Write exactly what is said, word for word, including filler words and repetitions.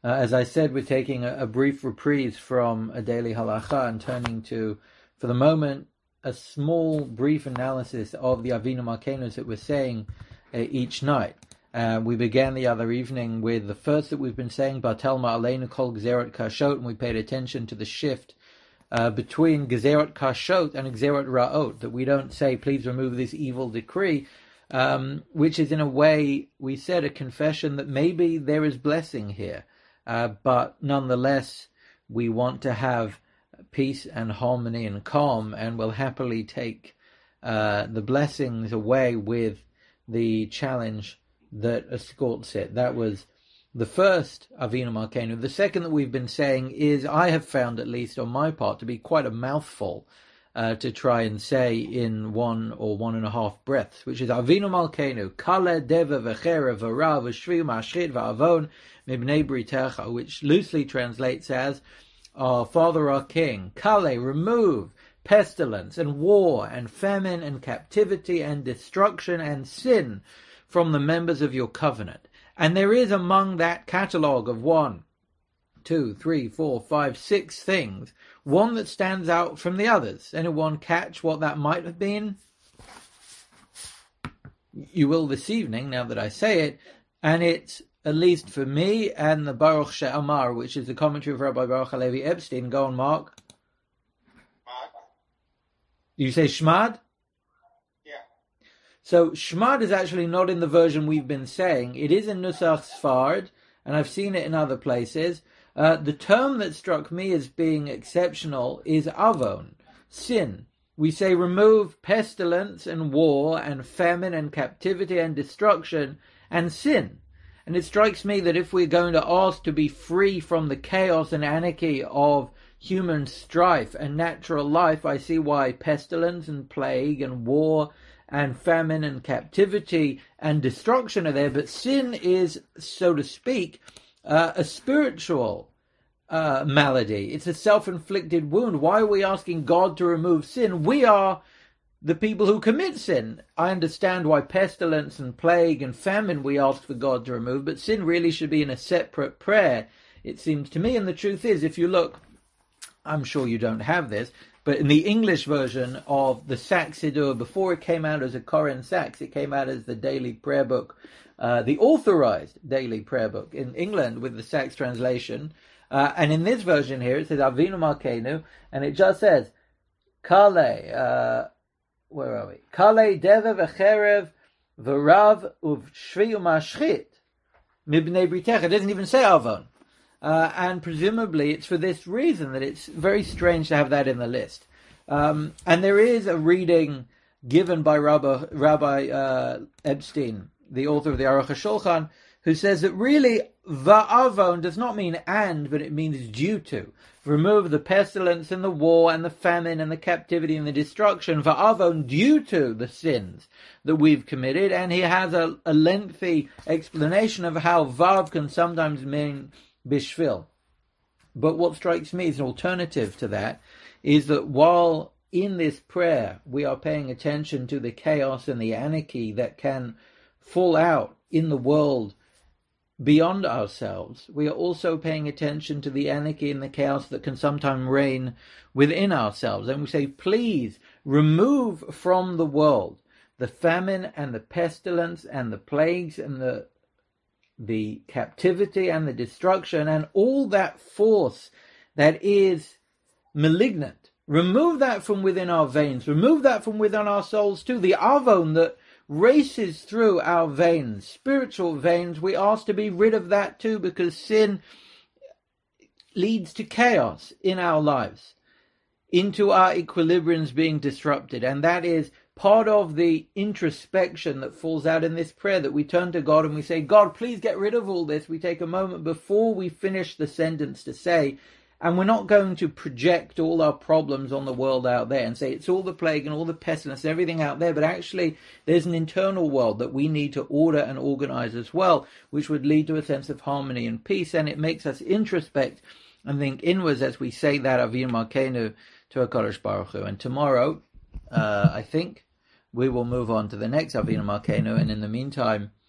Uh, as I said, we're taking a, a brief reprise from a daily halacha and turning to, for the moment, a small, brief analysis of the Avinu Malkeinu that we're saying uh, each night. Uh, we began the other evening with the first that we've been saying, Batel Ma'aleinu Kol Gezerot Kashot, and we paid attention to the shift uh, between Gezerot Kashot and Gezerot Ra'ot, that we don't say, please remove this evil decree, um, which is in a way, we said, a confession that maybe there is blessing here, uh, but nonetheless, we want to have peace and harmony and calm, and will happily take uh, the blessings away with the challenge that escorts it. That was the first Avinu Malkeinu. The second that we've been saying is, I have found, at least on my part, to be quite a mouthful uh, to try and say in one or one and a half breaths, which is Avinu Malkeinu, Kale Deva V'Chera V'Ra V'Shvi Mashchit V'Avon Mibnei Britecha, which loosely translates as, our Father, our King, Kale, remove pestilence and war and famine and captivity and destruction and sin from the members of your covenant. And there is among that catalogue of one, two, three, four, five, six things, one that stands out from the others. Anyone catch what that might have been? You will this evening, now that I say it, and it's, at least for me, and the Baruch She'amar, which is the commentary of Rabbi Baruch Halevi Epstein. Go on, Mark. You say Shmad? So Shmad is actually not in the version we've been saying. It is in Nusach Sfard, and I've seen it in other places. Uh, the term that struck me as being exceptional is Avon, sin. We say remove pestilence and war and famine and captivity and destruction and sin. And it strikes me that if we're going to ask to be free from the chaos and anarchy of human strife and natural life, I see why pestilence and plague and war and famine and captivity and destruction are there, but sin is, so to speak, uh, a spiritual uh, malady. It's a self-inflicted wound. Why are we asking God to remove sin? We are the people who commit sin. I understand why pestilence and plague and famine we ask for God to remove, but sin really should be in a separate prayer, it seems to me. And the truth is, if you look, I'm sure you don't have this, but in the English version of the Saks Siddur, before it came out as a Koren Saks, it came out as the daily prayer book, uh, the authorized daily prayer book in England with the Saks translation. Uh, and in this version here, it says Avinu Malkeinu, and it just says, Kale, uh, where are we? Kale Deva V'Cherev V'Rav Uv'Shvi U'Mashchit Mibnei Britecha. It doesn't even say Avon. Uh, and presumably it's for this reason that it's very strange to have that in the list. Um, and there is a reading given by Rabbi, Rabbi uh, Epstein, the author of the Aruch HaShulchan, who says that really va'avon does not mean and, but it means due to. Remove the pestilence and the war and the famine and the captivity and the destruction. Va'avon, due to the sins that we've committed. And he has a, a lengthy explanation of how vav can sometimes mean bishvil. But what strikes me as an alternative to that is that while in this prayer we are paying attention to the chaos and the anarchy that can fall out in the world beyond ourselves, we are also paying attention to the anarchy and the chaos that can sometimes reign within ourselves. And we say, please remove from the world the famine and the pestilence and the plagues and the the captivity and the destruction and all that force that is malignant. Remove that from within our veins. Remove that from within our souls too. The avon that races through our veins, spiritual veins, we ask to be rid of that too, because sin leads to chaos in our lives, into our equilibriums being disrupted. And that is part of the introspection that falls out in this prayer, that we turn to God and we say, God, please get rid of all this. We take a moment before we finish the sentence to say, and we're not going to project all our problems on the world out there and say it's all the plague and all the pestilence and everything out there, but actually there's an internal world that we need to order and organize as well, which would lead to a sense of harmony and peace. And it makes us introspect and think inwards as we say that Avinu Malkeinu to HaKadosh Baruch Hu. And tomorrow, uh, I think, we will move on to the next Avinu Malkeinu, and in the meantime,